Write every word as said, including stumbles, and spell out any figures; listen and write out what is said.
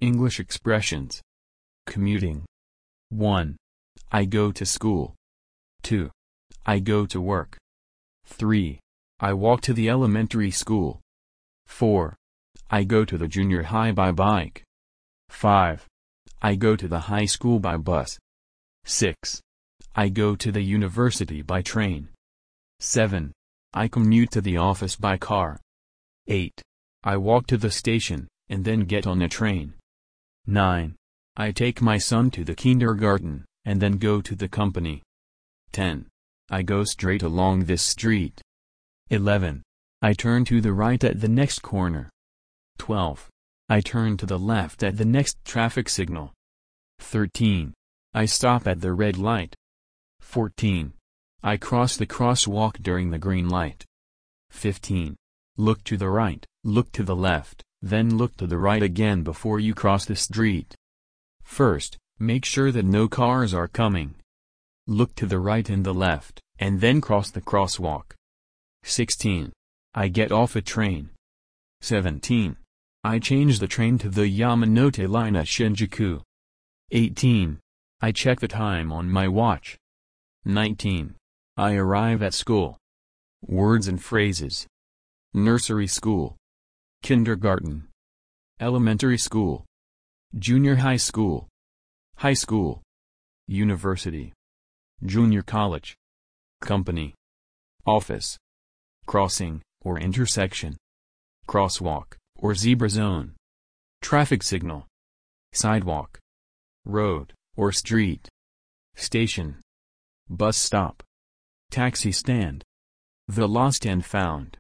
English expressions. Commuting. one. I go to school. two. I go to work. three. I walk to the elementary school. four. I go to the junior high by bike. five. I go to the high school by bus. six. I go to the university by train. seven. I commute to the office by car. eight. I walk to the station, and then get on a train. nine. I take my son to the kindergarten, and then go to the company. ten. I go straight along this street. eleven. I turn to the right at the next corner. twelve. I turn to the left at the next traffic signal. thirteen. I stop at the red light. fourteen. I cross the crosswalk during the green light. fifteen. Look to the right, look to the left, then look to the right again before you cross the street. First, make sure that no cars are coming. Look to the right and the left, and then cross the crosswalk. sixteen. I get off a train. seventeen. I change the train to the Yamanote line at Shinjuku. eighteen. I check the time on my watch. nineteen. I arrive at school. Words and phrases. Nursery school. Kindergarten. Elementary school. Junior high school. High school. University. Junior college. Company. Office. Crossing, or intersection. Crosswalk, or zebra zone. Traffic signal. Sidewalk. Road, or street. Station. Bus stop. Taxi stand. The lost and found.